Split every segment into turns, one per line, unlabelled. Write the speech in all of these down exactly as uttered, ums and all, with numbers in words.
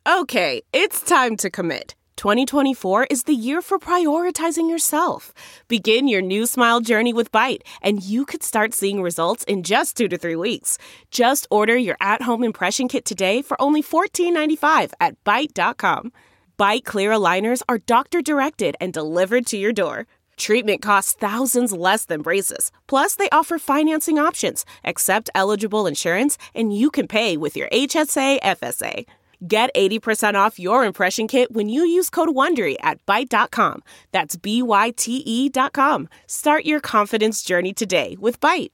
Okay, it's time to commit. twenty twenty-four is the year for prioritizing yourself. Begin your new smile journey with Byte, and you could start seeing results in just two to three weeks. Just order your at-home impression kit today for only fourteen ninety-five at byte dot com. Byte clear aligners are doctor-directed and delivered to your door. Treatment costs thousands less than braces. Plus, they offer financing options, accept eligible insurance, and you can pay with your H S A F S A. Get eighty percent off your impression kit when you use code WONDERY at byte dot com. That's B Y T E dot com. Start your confidence journey today with Byte.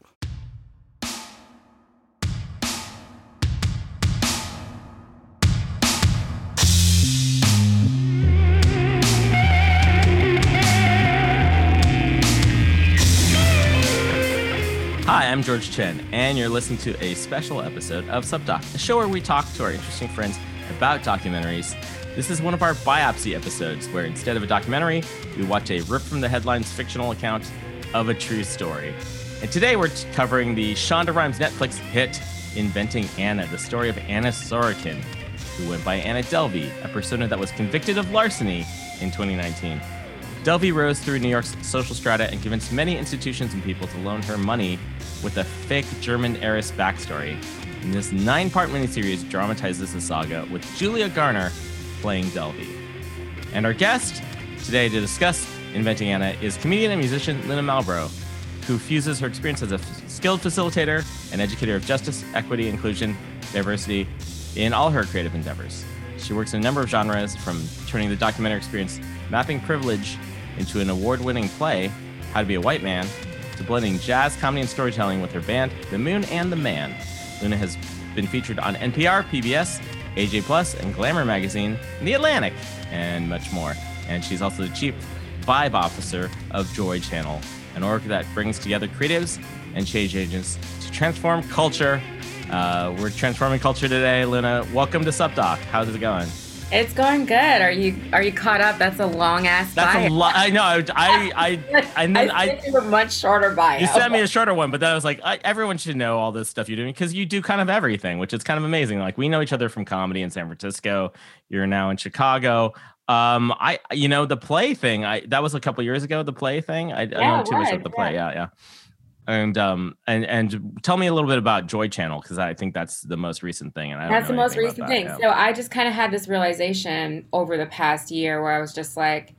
Hi, I'm George Chen, and you're listening to a special episode of Subdoc, a show where we talk to our interesting friends about documentaries. This is one of our biopsy episodes, where instead of a documentary, we watch a rip-from-the-headlines fictional account of a true story. And today we're t- covering the Shonda Rhimes Netflix hit, Inventing Anna, the story of Anna Sorokin, who went by Anna Delvey, a persona that was convicted of larceny in twenty nineteen. Delvey rose through New York's social strata and convinced many institutions and people to loan her money with a fake German heiress backstory. And this nine-part miniseries dramatizes the saga with Julia Garner playing Delvey. And our guest today to discuss Inventing Anna is comedian and musician Lina Malbrough, who fuses her experience as a f- skilled facilitator and educator of justice, equity, inclusion, diversity in all her creative endeavors. She works in a number of genres, from turning the documentary experience Mapping Privilege into an award-winning play, How to Be a White Man, to blending jazz, comedy, and storytelling with her band, The Moon and the Man. Lina has been featured on N P R, P B S, A J Plus, and Glamour Magazine, and The Atlantic, and much more. And she's also the chief vibe officer of Joy Channel, an org that brings together creatives and change agents to transform culture. Uh, we're transforming culture today. Lina, welcome to Subdoc. How's it going?
It's going good. Are you are you caught up? That's a long ass bio.
That's a lot. I know. I I I and then I,
I sent you a much shorter bio.
You sent me a shorter one, but then I was like, I, everyone should know all this stuff you're doing because you do kind of everything, which is kind of amazing. Like, we know each other from comedy in San Francisco. You're now in Chicago. Um, I you know the play thing. I that was a couple years ago. The play thing. I,
yeah,
I don't know too
was,
much about the play.
yeah.
Yeah, yeah. And um and and tell me a little bit about Joy Channel, because I think that's the most recent thing, and I don't
That's
know
the most
anything
recent
about
thing.
that, yeah.
So I just kind of had this realization over the past year where I was just like,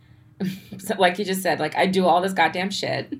like you just said, like I do all this goddamn shit,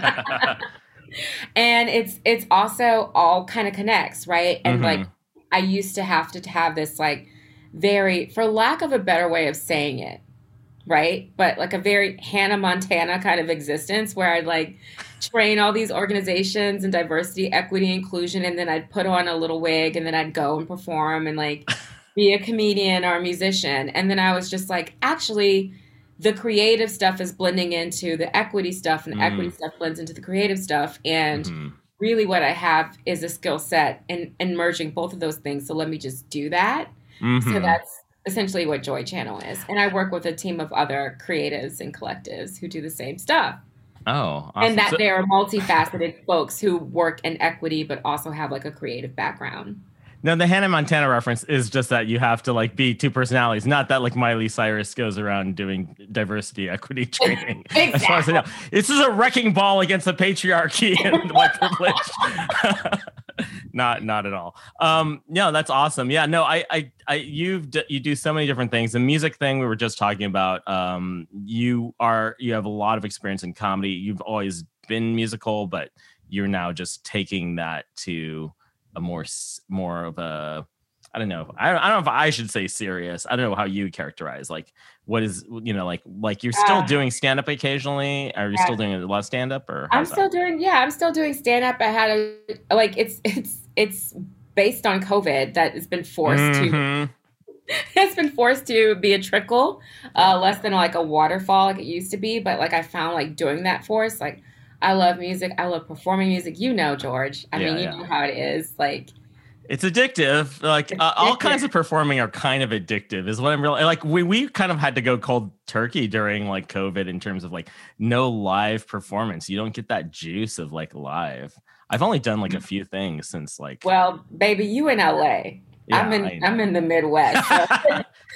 and it's it's also all kind of connects, right? And
Mm-hmm.
like I used to have to have this like very, for lack of a better way of saying it, right? But like a very Hannah Montana kind of existence where I'd like train all these organizations and diversity, equity, inclusion, and then I'd put on a little wig and then I'd go and perform and like be a comedian or a musician. And then I was just like, actually, the creative stuff is blending into the equity stuff, and the
Mm.
equity stuff blends into the creative stuff. And
Mhm.
really what I have is a skill set in, in merging both of those things. So let me just do that.
Mhm.
So that's essentially what Joy Channel is. And I work with a team of other creatives and collectives who do the same stuff.
Oh, awesome.
And that
So-
they are multifaceted folks who work in equity, but also have like a creative background.
No, the Hannah Montana reference is just that you have to like be two personalities, not that like Miley Cyrus goes around doing diversity, equity training.
Exactly.
As far as I know, this is a wrecking ball against the patriarchy and white privilege. not, not at all. Um, no, that's awesome. Yeah, no, I, I, I, you've d- you do so many different things. The music thing we were just talking about. Um, you are you have a lot of experience in comedy. You've always been musical, but you're now just taking that to a more more of a I don't know I don't, I don't know if I should say serious. I don't know how you characterize like what is you know like like you're still
Uh,
doing stand up occasionally. Are you
yeah.
still doing a lot of stand up or
I'm
how's
still
that?
doing, yeah, I'm still doing stand up. I had a, like, it's, it's, it's based on COVID that it's been forced
Mhm.
to, it's been forced to be a trickle, uh, less than like a waterfall like it used to be. But like I found like doing that force, like I love music. I love performing music. You know, George. I
Yeah,
mean, you
yeah.
know how it is. Like,
It's addictive. Like
It's
uh, all
addictive.
kinds of performing are kind of addictive. Is what I'm really like. We we kind of had to go cold turkey during like COVID in terms of like no live performance. You don't get that juice of like live. I've only done like a few things since like.
well, baby, you in L A.
Yeah,
I'm
I
in
know.
I'm in the Midwest. So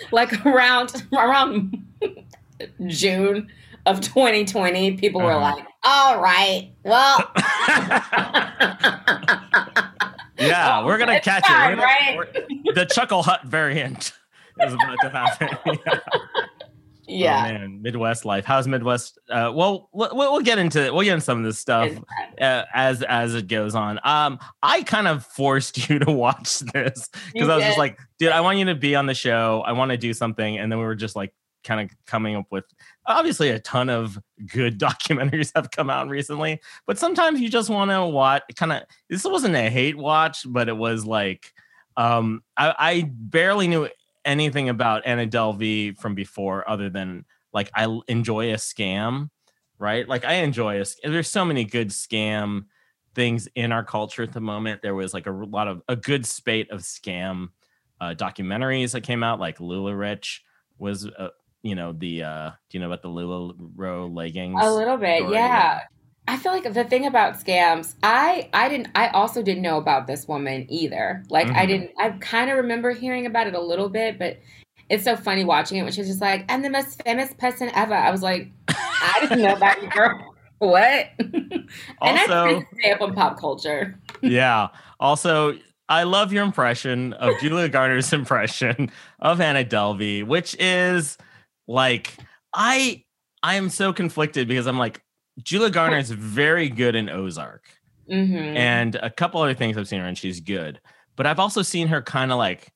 like around around June of twenty twenty, people were
Uh-huh.
like, all right, well.
Yeah, we're gonna
It's
catch
time,
it. We're gonna,
right?
we're- the Chuckle Hut variant is about to happen. Yeah.
Yeah.
Oh, man, Midwest life. How's Midwest? Uh, well, we'll we'll get into we'll get into some of this stuff uh, as as it goes on. Um, I kind of forced you to watch this because I was just like, dude, I want you to be on the show. I want to do something, and then we were just like, kind of coming up with obviously a ton of good documentaries have come out recently, but sometimes you just want to watch. Kind of, this wasn't a hate watch, but it was like, um, I, I barely knew anything about Anna Delvey from before other than like I enjoy a scam, right? Like I enjoy a there's so many good scam things in our culture at the moment. There was like a lot of a good spate of scam uh, documentaries that came out, like LuLaRich was uh, you know the uh do you know about the LuLaRoe leggings?
A little bit,
story?
yeah. I feel like the thing about scams, I I didn't I also didn't know about this woman either. Like
Mhm.
I didn't I kind of remember hearing about it a little bit, but it's so funny watching it when she was just like, I'm the most famous person ever. I was like, I didn't know about you, girl. What? And I
Also-
tend to stay up on pop culture.
Yeah. Also, I love your impression of Julia Garner's impression of Anna Delvey, which is like I I am so conflicted because I'm like Julia Garner is very good in Ozark,
hmm
and a couple other things I've seen her and she's good. But I've also seen her kind of like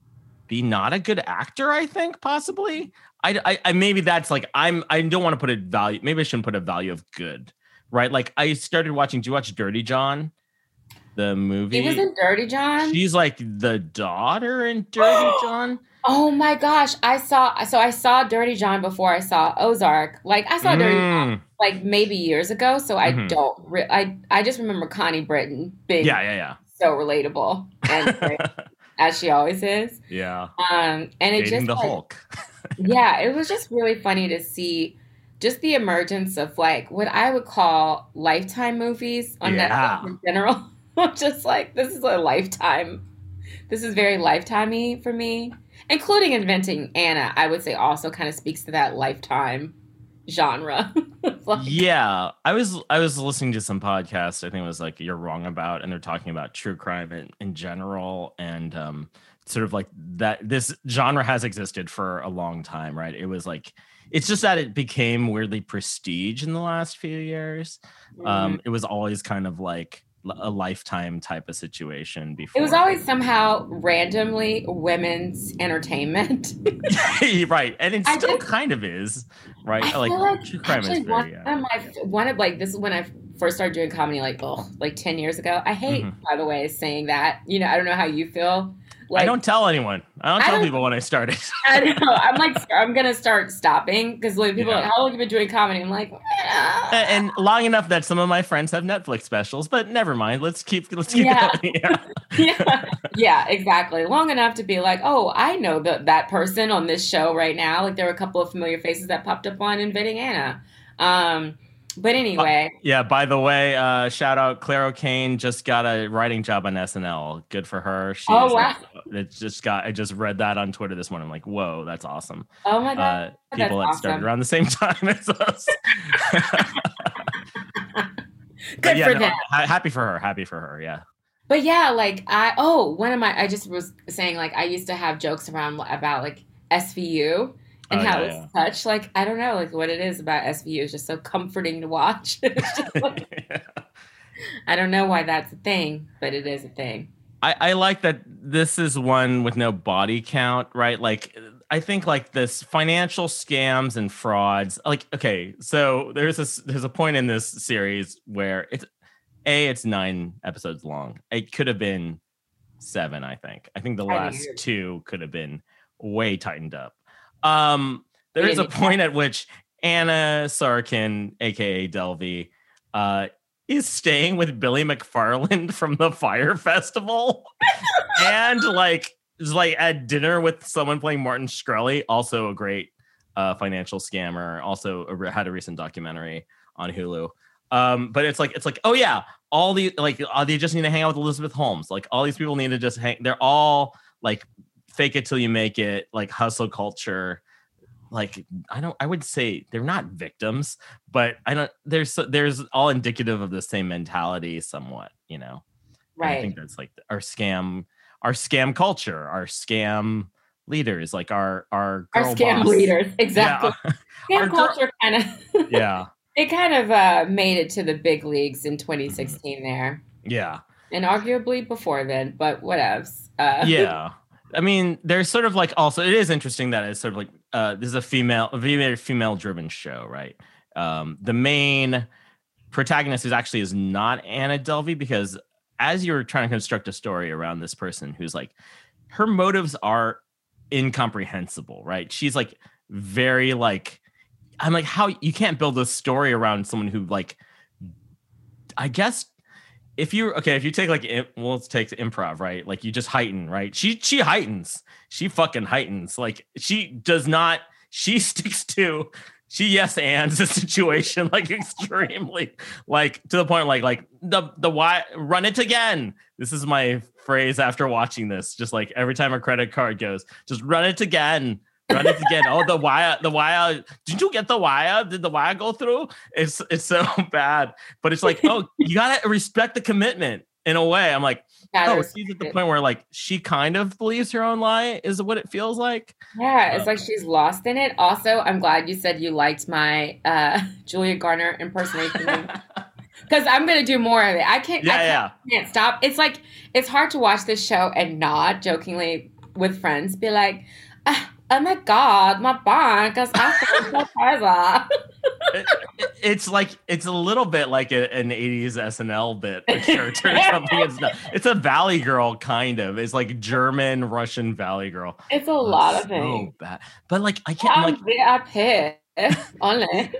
be not a good actor. I think possibly. I, I, I maybe that's like I'm I don't want to put a value. Maybe I shouldn't put a value of good, right? Like I started watching. Do you watch Dirty John, the movie?
He was in Dirty John.
She's like the daughter in Dirty John.
Oh my gosh, I saw so I saw Dirty John before I saw Ozark. Like I saw Dirty John
Mm.
like maybe years ago, so I
Mhm.
don't re- I I just remember Connie Britton being
Yeah, yeah,
so relatable and great,
yeah.
as she always is.
Yeah.
Um and it
Dating
just
the
like,
Hulk.
yeah, it was just really funny to see just the emergence of like what I would call Lifetime movies on
Yeah.
Netflix in general. I'm just like, this is a Lifetime. This is very Lifetime-y for me, including Inventing Anna. I would say also kind of speaks to that Lifetime genre. Like,
Yeah, I was I was listening to some podcast. I think it was like You're Wrong About, and they're talking about true crime in, in general, and um, sort of like that. This genre has existed for a long time, right? It was like it's just that it became weirdly prestige in the last few years. Um, it was always kind of like a Lifetime type of situation before.
it was always somehow randomly women's entertainment.
right, and it
I
still
just-
kind of is, right?
I
like,
feel like
true crime
actually
is
one
very. Yeah.
of my one of like this is when I first started doing comedy, like oh, like ten years ago. I hate,
Mhm.
by the way, saying that. You know, I don't know how you feel. Like,
I don't tell anyone. I don't
I
tell
don't-
people when I started.
I don't know. I'm like, I'm gonna start stopping because like people are
Yeah.
like, how long have you been doing comedy? I'm like,
A- and long enough that some of my friends have Netflix specials, but never mind. Let's keep let's keep
Yeah.
going. Yeah.
yeah, yeah, exactly. Long enough to be like, oh, I know that that person on this show right now. Like there were a couple of familiar faces that popped up on Inventing Anna. Um, but anyway,
Yeah, by the way, uh, shout out Claire O'Kane just got a writing job on S N L. Good for her. She
Oh,
is,
wow.
It just got I just read that on Twitter this morning. I'm like, whoa, that's awesome.
oh my god,
Uh,
that's
people that started
awesome.
around the same time as us.
Good
But yeah,
for
no,
them.
ha- happy for her. Happy for her. Yeah.
But yeah, like I oh, one of my I just was saying like I used to have jokes around about like S V U and
Oh,
how
yeah,
it's such like I don't know like what it is about S V U is just so comforting to watch. It's just like, I don't know why that's a thing, but it is a thing.
I, I like that this is one with no body count, right? Like, I think like this financial scams and frauds. Like, okay, so there's a there's a point in this series where it's a it's nine episodes long. It could have been seven. I think. I think the
I
last
agree.
two could have been way tightened up. Um, there
We
is a
didn't-
point at which Anna Sarkin, aka Delvey, uh, is staying with Billy McFarland from the Fire Festival, and like is like at dinner with someone playing Martin Shkreli, also a great uh, financial scammer. Also a, re- had a recent documentary on Hulu. Um, but it's like it's like oh yeah, all the like uh, they just need to hang out with Elizabeth Holmes. Like all these people need to just hang. They're all like fake it till you make it, like hustle culture. Like, I don't, I would say they're not victims, but I don't, there's, there's all indicative of the same mentality somewhat, you know?
Right.
And I think that's like our scam, our scam culture, our scam leaders, like our, our, girl
our scam
boss.
leaders. Exactly.
Yeah.
Scam culture kind of,
yeah.
It kind of uh, made it to the big leagues in twenty sixteen mm-hmm. there.
Yeah.
And arguably before then, but whatevs. Uh,
yeah. I mean, there's sort of like also, it is interesting that it's sort of like, uh, this is a female, a very female driven show, right? Um, the main protagonist is actually is not Anna Delvey, because as you're trying to construct a story around this person who's like, her motives are incomprehensible, right? She's like very like, I'm like, how you can't build a story around someone who like, I guess, if you okay, if you take like, well, let's take improv, right? Like you just heighten, right? She she heightens, she fucking heightens. Like she does not, she sticks to, she yes ands the situation like extremely, like to the point like like the the why run it again. This is my phrase after watching this. Just like every time a credit card goes, just run it again. Run it again. Oh, the wire, the wire. Did you get the wire? Did the wire go through? It's it's so bad. But it's like, oh, you gotta respect the commitment in a way. I'm like, that oh, she's at the point where like she kind of believes her own lie is what it feels like.
Yeah, it's um, like she's lost in it. Also, I'm glad you said you liked my uh, Julia Garner impersonation. Because I'm gonna do more of it. I can't.
Yeah,
I can't,
yeah.
can't stop. It's like it's hard to watch this show and nod jokingly with friends. Be like, ah, oh my God, my bank is asking for
it, it, It's like, it's a little bit like a, an eighties S N L bit, a character or something. It's not, it's a Valley Girl, kind of. It's like German, Russian Valley Girl.
It's a lot of
so
things.
Bad. But like, I can't, I'm like.
Up here, only.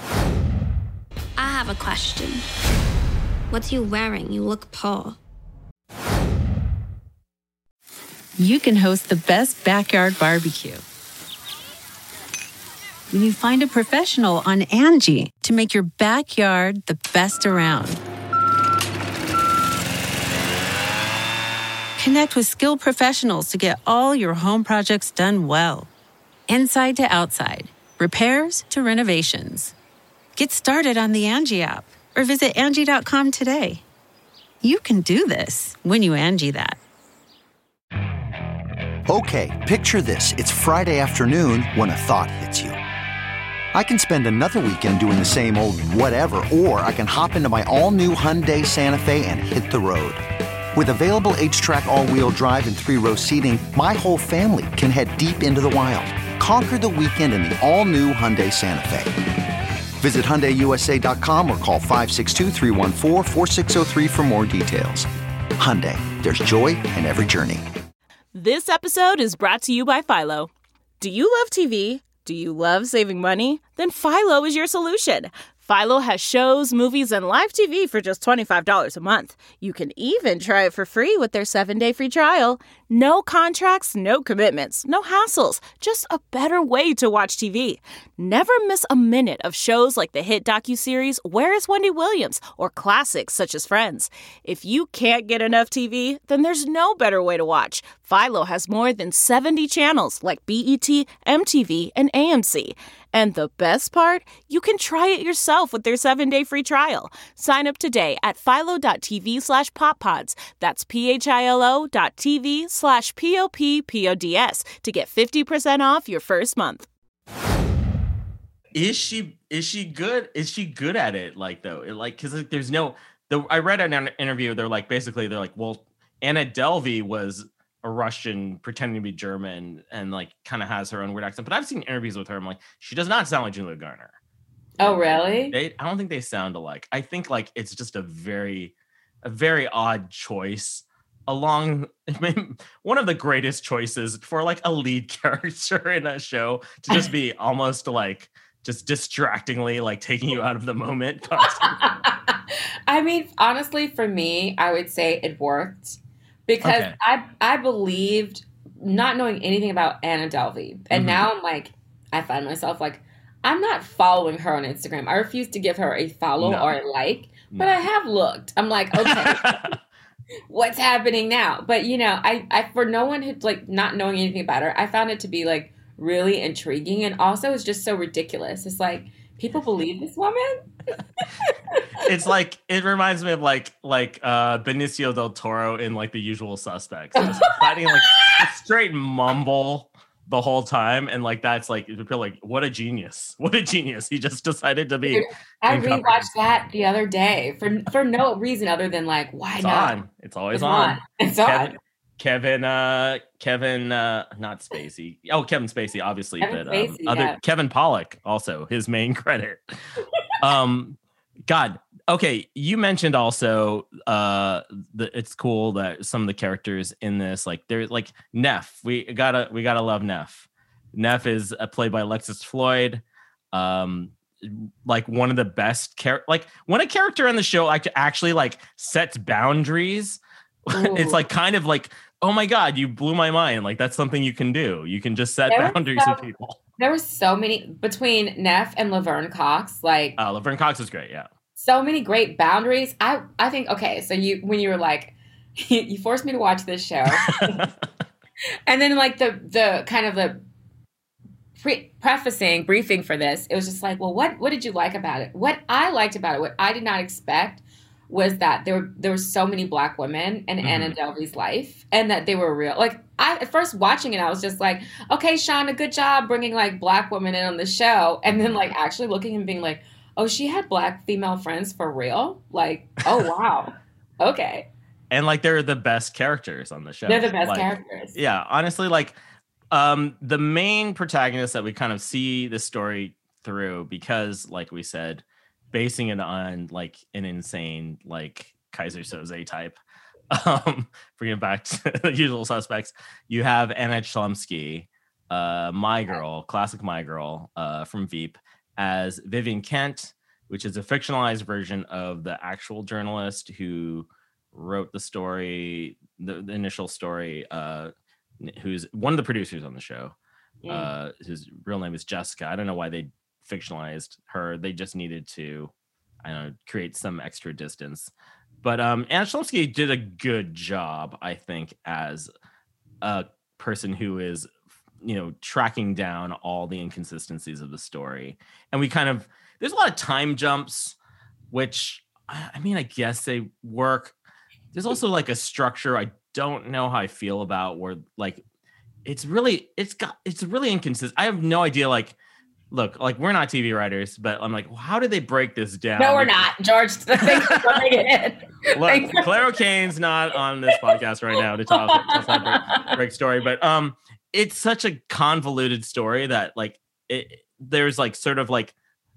I have a question. What are you wearing? You look poor.
You can host the best backyard barbecue when you find a professional on Angie to make your backyard the best around. Connect with skilled professionals to get all your home projects done well. Inside to outside, repairs to renovations. Get started on the Angie app or visit Angie dot com today. You can do this when you Angie that.
Okay, picture this. It's Friday afternoon when a thought hits you. I can spend another weekend doing the same old whatever, or I can hop into my all-new Hyundai Santa Fe and hit the road. With available H-Track all-wheel drive and three-row seating, my whole family can head deep into the wild. Conquer the weekend in the all-new Hyundai Santa Fe. Visit Hyundai U S A dot com or call five six two, three one four, four six zero three for more details. Hyundai, there's joy in every journey.
This episode is brought to you by Philo. Do you love T V? Do you love saving money? Then Philo is your solution. Philo has shows, movies, and live T V for just twenty-five dollars a month. You can even try it for free with their seven-day free trial. No contracts, no commitments, no hassles. Just a better way to watch T V. Never miss a minute of shows like the hit docuseries Where is Wendy Williams? Or classics such as Friends. If you can't get enough T V, then there's no better way to watch. Philo has more than seventy channels like B E T, M T V, and A M C. And the best part? You can try it yourself with their seven-day free trial. Sign up today at philo.tv slash poppods. That's P-H-I-L-O dot TV slash P-O-P-P-O-D-S to get fifty percent off your first month.
Is she is she good? Is she good at it? Like though, it, like because like, there's no. The I read an interview. They're like basically they're like, well, Anna Delvey was a Russian pretending to be German and like kind of has her own weird accent. But I've seen interviews with her. I'm like, she does not sound like Julia Garner.
Oh, really?
They, I don't think they sound alike. I think like it's just a very, a very odd choice. Along, I mean, one of the greatest choices for like a lead character in a show to just be almost like just distractingly like taking you out of the moment.
I mean, honestly, for me, I would say it worked. Because okay. I I believed, not knowing anything about Anna Delvey, and mm-hmm. now I'm like, I find myself like, I'm not following her on Instagram. I refuse to give her a follow no. or a like, no. but I have looked. I'm like, okay, what's happening now? But you know, I, I for no one who like not knowing anything about her, I found it to be like really intriguing, and also it's just so ridiculous. It's like people believe this woman.
It's like it reminds me of like like uh Benicio del Toro in like The Usual Suspects, just fighting like straight mumble the whole time, and like that's like you feel like what a genius, what a genius. He just decided to be.
Dude, I rewatched that the other day for for no reason other than like why
it's
not?
On. It's always
it's
on.
on. It's
Kevin,
on.
Kevin, uh, Kevin, uh, not Spacey. Oh, Kevin Spacey, obviously,
Kevin
but
Spacey,
um, other
yeah.
Kevin Pollak, also his main credit. um, God, okay. You mentioned also, uh, the it's cool that some of the characters in this, like, they're like Neff. We gotta, we gotta love Neff. Neff is uh, played by Alexis Floyd. Um, like one of the best char- like when a character in the show like actually like sets boundaries. It's like kind of like, oh my God, you blew my mind. Like that's something you can do. You can just set
There
boundaries
so,
with people.
There were so many between Neff and Laverne Cox, like
uh, Laverne Cox is great. Yeah.
So many great boundaries. I, I think, okay. So you, when you were like, you forced me to watch this show and then like the, the kind of the pre- prefacing briefing for this, it was just like, well, what, what did you like about it? What I liked about it, what I did not expect was that there were there were so many Black women in mm-hmm. Anna Delvey's life, and that they were real. Like I at first watching it, I was just like, okay, Shonda, good job bringing like Black women in on the show, and then like actually looking and being like, oh, she had Black female friends for real. Like, oh wow, okay.
And like they're the best characters on the show.
They're the best
like,
characters.
Yeah, honestly, like um, the main protagonist that we kind of see the story through, because like we said, basing it on like an insane like Kaiser Soze type. Um, bringing it back to The Usual Suspects, you have Anna Chlumsky, uh, My Girl, classic My Girl, uh, from Veep, as Vivian Kent, which is a fictionalized version of the actual journalist who wrote the story, the, the initial story, uh, who's one of the producers on the show. Yeah. Uh, his real name is Jessica. I don't know why they fictionalized her. They just needed to, I don't know, create some extra distance. But um, Anna Chlumsky did a good job, I think, as a person who is, you know, tracking down all the inconsistencies of the story. And we kind of, there's a lot of time jumps, which, I mean, I guess they work. There's also like a structure I don't know how I feel about, where like, it's really, it's got, it's really inconsistent. I have no idea, like, look, like we're not T V writers, but I'm like, well, how did they break this down?
No, we're not, George. Thanks for bringing it in.
Look, Claire O'Kane's not on this podcast right now to talk about break, break story, but um, it's such a convoluted story that like it, there's like sort of like,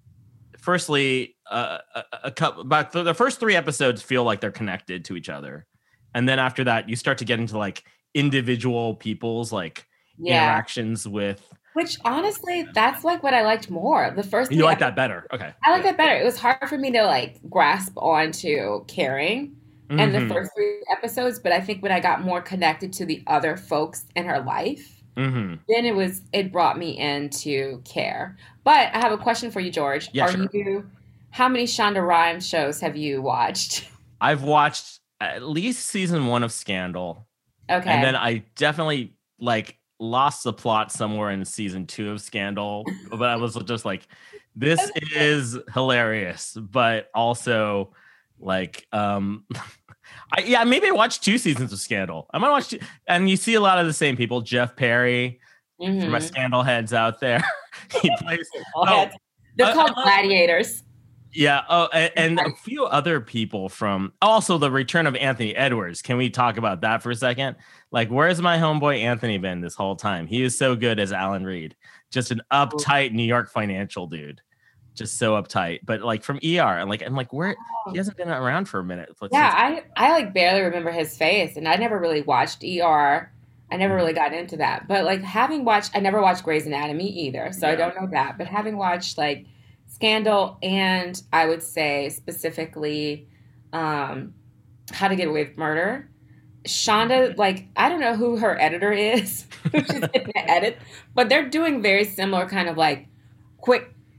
firstly, uh, a, a couple, about the first three episodes feel like they're connected to each other, and then after that, you start to get into like individual people's like yeah. interactions with.
Which honestly, that's like what I liked more. The first
you like that better, okay?
I like that better. It was hard for me to like grasp onto caring mm-hmm. in the first three episodes, but I think when I got more connected to the other folks in her life, mm-hmm. then it was it brought me into care. But I have a question for you, George.
Yeah,
Are
sure.
you? How many Shonda Rhimes shows have you watched?
I've watched at least season one of Scandal.
Okay,
and then I definitely like. lost the plot somewhere in season two of Scandal, but I was just like, this is hilarious, but also like, um, I, yeah, maybe I watched two seasons of Scandal. I might watch two, and you see a lot of the same people. Jeff Perry, mm-hmm. for my Scandal heads out there, he plays.
Oh, they're uh, called uh, gladiators.
Yeah. Oh, and, and a few other people from also the return of Anthony Edwards. Can we talk about that for a second? Like, where's my homeboy Anthony been this whole time? He is so good as Alan Reed, just an uptight New York financial dude, just so uptight. But like from E R, and like I'm like, where he hasn't been around for a minute. Let's
yeah, I I like barely remember his face, and I never really watched E R. I never really got into that. But like having watched, I never watched Grey's Anatomy either, so yeah. I don't know that. But having watched like Scandal, and I would say specifically um, How to Get Away with Murder. Shonda, like, I don't know who her editor is, who's in the edit, but they're doing very similar kind of like quick, quick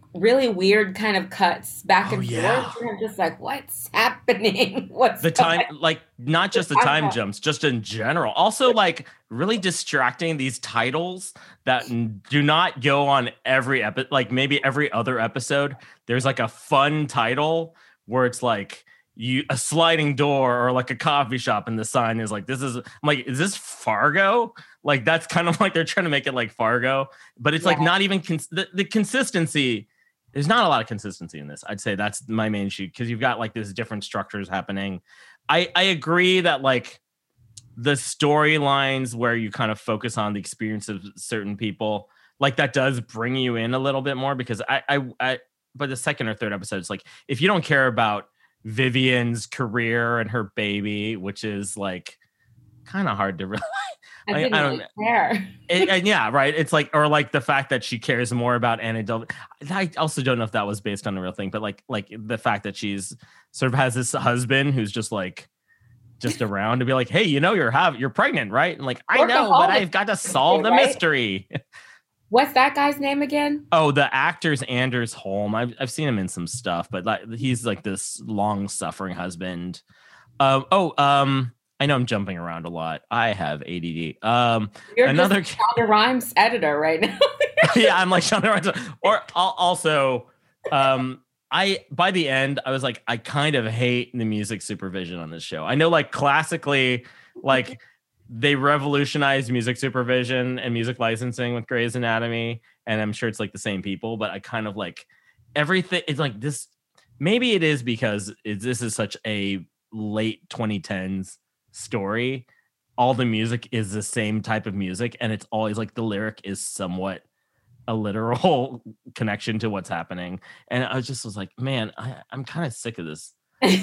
really weird kind of cuts back
Oh,
and
yeah.
forth. And I'm just like, what's happening? What's
The time,
going-
like not just the time jumps, just in general. Also, like really distracting these titles that n- do not go on every episode. Like maybe every other episode, there's like a fun title where it's like you a sliding door or like a coffee shop, and the sign is like this is. I'm like, is this Fargo? Like that's kind of like they're trying to make it like Fargo, but it's
Yeah.
like not even cons- the, the consistency. There's not a lot of consistency in this. I'd say that's my main issue because you've got like this different structures happening. I, I agree that like the storylines where you kind of focus on the experience of certain people, like that does bring you in a little bit more because I, I, I but the second or third episode, it's like if you don't care about Vivian's career and her baby, which is like kind of hard to really.
I
I,
didn't
I don't
really care.
it, and yeah, right. It's like, or like the fact that she cares more about Anna Del. I also don't know if that was based on a real thing, but like, like the fact that she's sort of has this husband who's just like, just around to be like, hey, you know, you're have you're pregnant, right? And like, I know, but I've got to solve the
right?
mystery.
What's that guy's name again?
Oh, the actor's Anders Holm. I've I've seen him in some stuff, but like he's like this long suffering husband. Um, oh, um. I know I'm jumping around a lot. I have A D D. Um,
You're
another
just Shonda Rhimes editor right now.
yeah, I'm like Shonda Rhimes. Or I'll also, um, I by the end, I was like, I kind of hate the music supervision on this show. I know, like classically, like they revolutionized music supervision and music licensing with Grey's Anatomy, and I'm sure it's like the same people, but I kind of like everything. It's like this. Maybe it is because it, this is such a late twenty tens story. All the music is the same type of music, and it's always like the lyric is somewhat a literal connection to what's happening. And I just was like, man, I, I'm kind of sick of this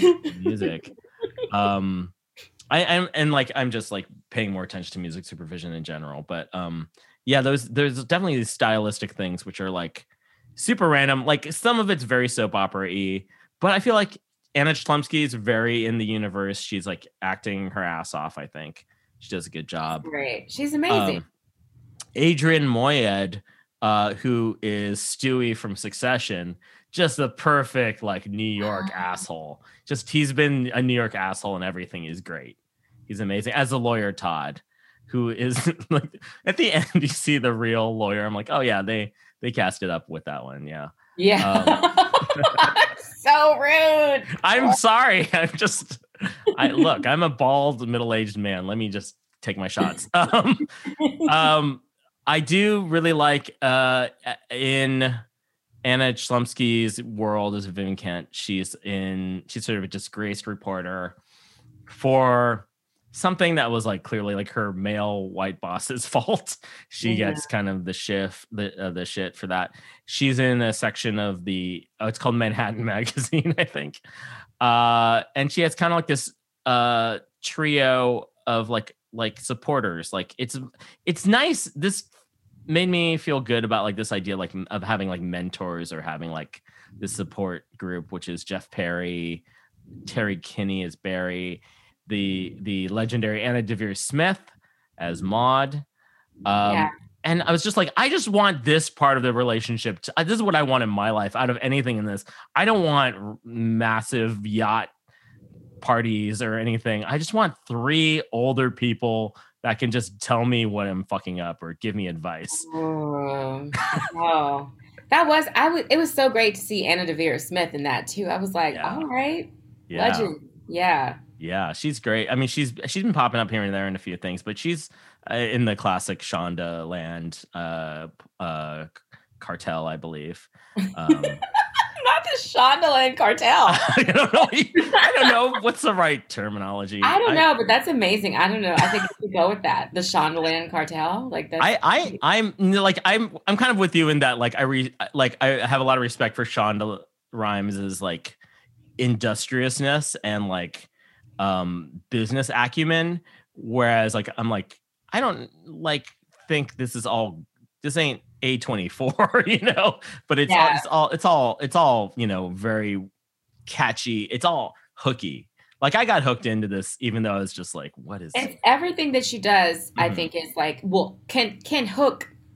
music. um I am and like I'm just like paying more attention to music supervision in general. But um yeah, those there's definitely these stylistic things which are like super random. Like some of it's very soap opera-y, but I feel like Anna Chlumsky is very in the universe. She's like acting her ass off. I think she does a good job.
Great, she's amazing.
Um, Adrian Moyed, uh, who is Stewie from Succession, just the perfect like New York asshole. Just he's been a New York asshole, and everything is great. He's amazing as a lawyer, Todd, who is like at the end you see the real lawyer. I'm like, oh yeah, they they cast it up with that one. Yeah,
yeah.
Um,
So rude.
I'm sorry. I'm just, I look, I'm a bald middle-aged man. Let me just take my shots. Um, um, I do really like uh, in Anna Chlumsky's world as Vivian Kent. She's in, she's sort of a disgraced reporter for something that was like clearly like her male white boss's fault. She
Yeah.
gets kind of the shift, the uh, the shit for that. She's in a section of the, oh, it's called Manhattan Magazine, I think. Uh, and she has kind of like this uh, trio of like like supporters. Like it's it's nice. This made me feel good about like this idea like of having like mentors or having like this support group, which is Jeff Perry, Terry Kinney as Barry, the the legendary Anna Deavere Smith as Maud. Um,
Yeah.
And I was just like, I just want this part of the relationship. To, this is what I want in my life out of anything in this. I don't want r- massive yacht parties or anything. I just want three older people that can just tell me what I'm fucking up or give me advice.
Oh, oh. That was I was it was so great to see Anna Deavere Smith in that too. I was like,
Yeah.
all right,
Yeah.
legend. Yeah.
Yeah, she's great. I mean, she's she's been popping up here and there in a few things, but she's uh, in the classic Shonda Land uh, uh, cartel, I believe. Um,
Not the Shondaland cartel.
I don't know. I don't know what's the right terminology.
I don't know, but that's amazing. I don't know. I think we should go with that. The Shondaland cartel, like that's.
I, I, I'm like, I'm, I'm kind of with you in that. Like, I re, like, I have a lot of respect for Shonda Rhimes' like industriousness and like um, business acumen. Whereas, like, I'm like, I don't like think this is all. This ain't A twenty-four, you know. But it's
Yeah.
all, it's all, it's all, it's all, you know, very catchy. It's all hooky. Like I got hooked into this, even though I was just like, "What is?"
It's everything that she does. I
Mhm.
think is like, well, can can hook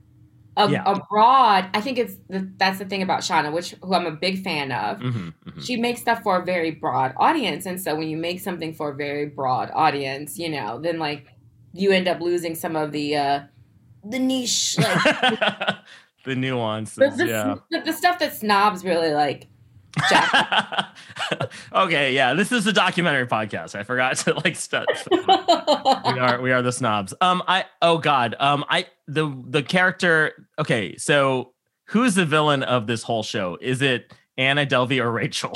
a,
Yeah.
a broad. I think it's the, that's the thing about Shauna, which who I'm a big fan of.
Mm-hmm, mm-hmm.
She makes stuff for a very broad audience, and so when you make something for a very broad audience, you know, then like you end up losing some of the uh, the niche, like
the nuances.
the, the,
yeah,
the, the stuff that snobs really like.
Okay, yeah, this is a documentary podcast. I forgot to like start. we are we are the snobs. Um, I oh god. Um, I the the character. Okay, so who's the villain of this whole show? Is it Anna Delvey or Rachel?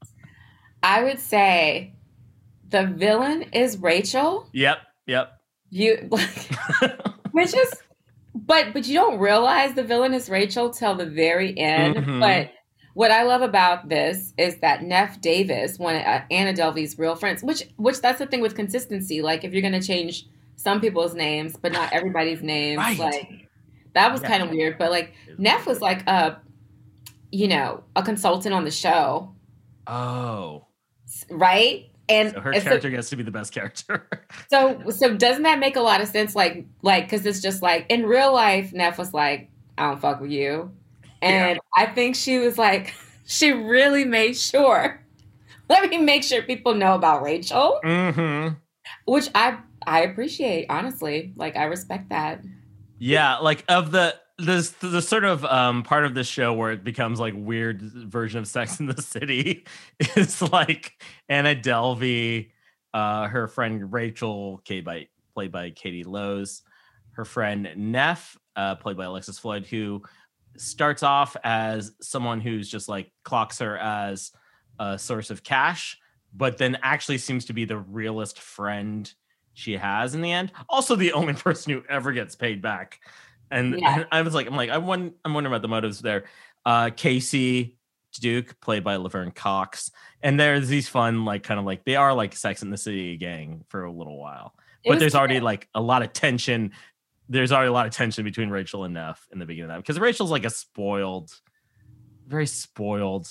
I would say the villain is Rachel.
Yep, yep.
You like, which is, but but you don't realize the villain is Rachel till the very end.
Mm-hmm.
But what I love about this is that Neff Davis, one of uh, Anna Delvey's real friends, which which that's the thing with consistency. Like if you're going to change some people's names, but not everybody's names,
Right.
like that was
Yeah.
kind of weird. But like Neff was like a, you know, a consultant on the show,
Oh,
right? And
so her
and
character gets to be the best character.
So, so doesn't that make a lot of sense? Like, like, because it's just like in real life, Neff was like, "I don't fuck with you," and yeah. I think she was like, she really made sure. Let me make sure people know about Rachel,
Mm-hmm.
which I I appreciate, honestly. Like, I respect that.
Yeah, like of the the the sort of um part of the show where it becomes like weird version of Sex in the City is like Anna Delvey, uh, her friend Rachel, played by played by Katie Lowes, her friend Neff, uh, played by Alexis Floyd, who starts off as someone who's just like clocks her as a source of cash, but then actually seems to be the realest friend she has in the end. Also, the only person who ever gets paid back. And,
Yeah.
and I was like, I'm like, I won, I'm wondering about the motives there. Uh, Casey Duke, played by Laverne Cox. And there's these fun, like, kind of like, they are like Sex in the City gang for a little while.
It
But
was
there's already
cute.
like a lot of tension. There's already a lot of tension between Rachel and Neff in the beginning of that. Because Rachel's like a spoiled, very spoiled.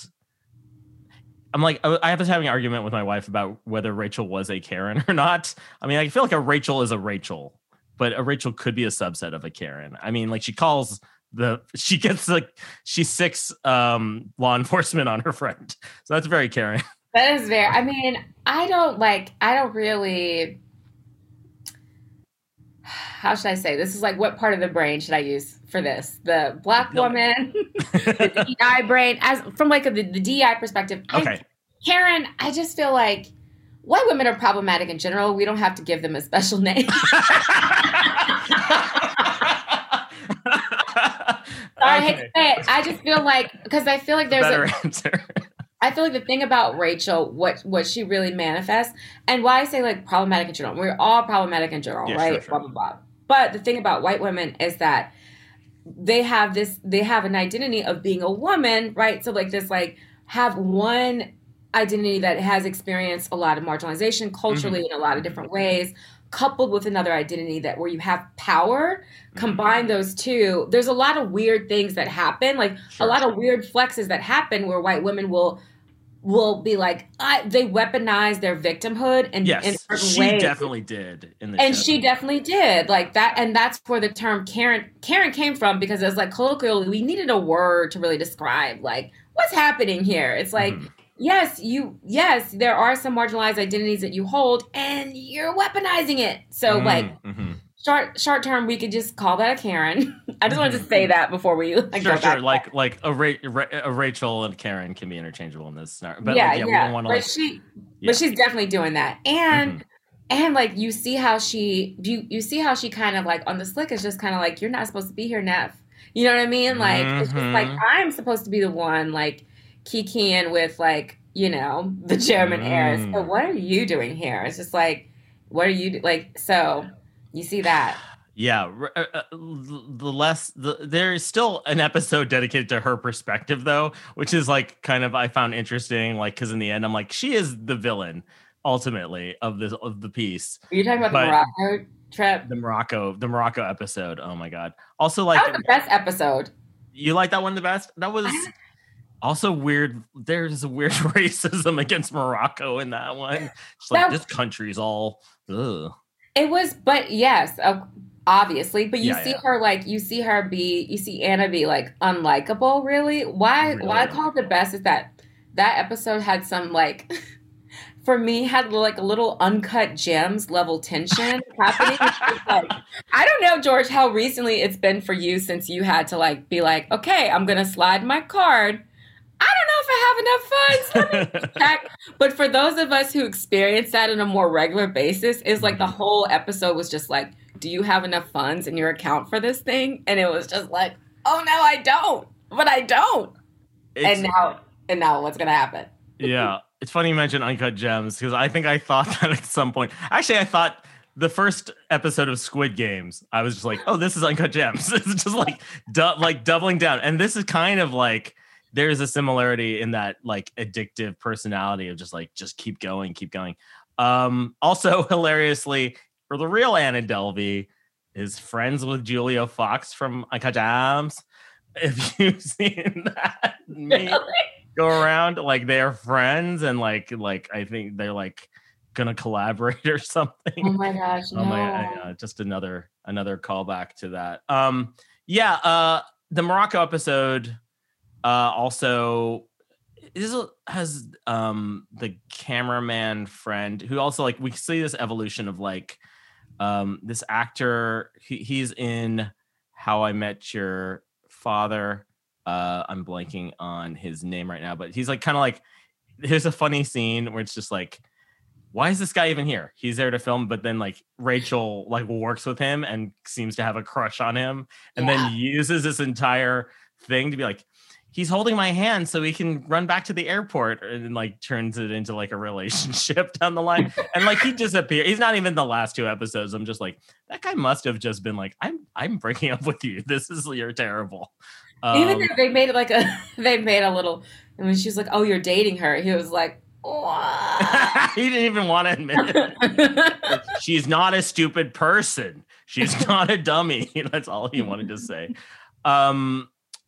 I'm like, I I was having an argument with my wife about whether Rachel was a Karen or not. I mean, I feel like a Rachel is a Rachel, but a Rachel could be a subset of a Karen. I mean, like she calls the, she gets like, she sicks um, law enforcement on her friend. So that's very Karen.
That is very. I mean, I don't like. I don't really. How should I say? This is like, what part of the brain should I use for this? The Black woman, the D E I brain, as from like a, the, the D E I perspective.
Okay.
I, Karen, I just feel like white women are problematic in general. We don't have to give them a special name. Sorry, I hate to say it. I just feel like, because I feel like there's
Better
a,
answer.
I feel like the thing about Rachel, what what she really manifests, and why I say like problematic in general, we're all problematic in general,
Yeah,
right?
sure, sure.
Blah blah blah. But the thing about white women is that they have this, they have an identity of being a woman, right? So like this, like have one identity that has experienced a lot of marginalization culturally
Mm-hmm.
in a lot of different ways, coupled with another identity that where you have power. Combine those two, there's a lot of weird things that happen, like
Sure,
a lot
sure.
of weird flexes that happen where white women will will be like, I, they weaponize their victimhood and in
Yes,
certain
she
ways.
definitely did in the
And
show.
she definitely did like that. And that's where the term Karen Karen came from, because it was like colloquially, we needed a word to really describe like what's happening here. It's like,
Mhm.
yes, you, yes, there are some marginalized identities that you hold and you're weaponizing it. So
Mm,
like
mhm.
short, short term, we could just call that a Karen. I just wanted to say that before we like,
Sure,
go back.
sure. Like, like a, Ra- Ra- a Rachel and Karen can be interchangeable in this scenario. But
yeah,
like, yeah,
yeah.
we don't want to
but
like.
she,
Yeah.
but she's definitely doing that. And,
Mhm.
and like, you see how she, you, you see how she kind of like on the slick is just kind of like, you're not supposed to be here, Neff. You know what I mean? Like, it's just like,
Mhm.
I'm supposed to be the one like kikiing with like, you know, the German heirs.
Mm.
So what are you doing here? It's just like, what are you do- like? So you see that.
Yeah, r- uh, uh, the less the, there's still an episode dedicated to her perspective though, which is like kind of I found interesting. Like, because in the end, I'm like, she is the villain ultimately of this of the piece.
Are you talking about
But-
the Morocco trip?
The Morocco, the Morocco episode. Oh my god! Also, like,
That was the best episode.
you like that one the best? That was also weird. There's a weird racism against Morocco in that one. It's like
That-
this country's all. Ugh.
It was, but yes, uh, obviously, but you
Yeah,
see
yeah.
her like you see her be you see Anna be like unlikable. Really, why?
Really
Why I call it the
unlikable.
best is that that episode had some like. For me, had like a little uncut gems level tension happening. It's just like, I don't know, George, how recently it's been for you since you had to like be like, okay, I'm gonna slide my card. I don't know if I have enough funds. Let me check. But for those of us who experience that on a more regular basis, it's like the whole episode was just like, do you have enough funds in your account for this thing? And it was just like, oh no, I don't. But I don't.
It's-
and now, and now, what's gonna happen?
Yeah. It's funny you mentioned Uncut Gems because I think I thought that at some point. Actually, I thought the first episode of Squid Games, I was just like, oh, this is Uncut Gems. It's just like du- like doubling down. And this is kind of like there's a similarity in that like addictive personality of just like just keep going, keep going. Um, also, hilariously, for the real Anna Delvey is friends with Julia Fox from Uncut Gems. If you've seen that meme go around, like they're friends and like like I think they're like gonna collaborate or something.
Oh my gosh, no.
Oh my, uh, just another another callback to that. Um, yeah, uh, the Morocco episode uh, also is has um the cameraman friend who also like we see this evolution of like um this actor. He, he's in How I Met Your Father. Uh, I'm blanking on his name right now, but he's like kind of like, here's a funny scene where it's just like, why is this guy even here? He's there to film, but then like Rachel like works with him and seems to have a crush on him, and
Yeah.
then uses this entire thing to be like, he's holding my hand so he can run back to the airport, and then like turns it into like a relationship down the line, and like he disappears. He's not even in the last two episodes. I'm just like, that guy must have just been like, I'm I'm breaking up with you. This is you're terrible.
Even
Um,
if they made it like a, they made a little, and when she was like, "Oh, you're dating her," he was like, "What?"
he didn't even want to admit it. She's not a stupid person. She's not a dummy. That's all he wanted to say. Um,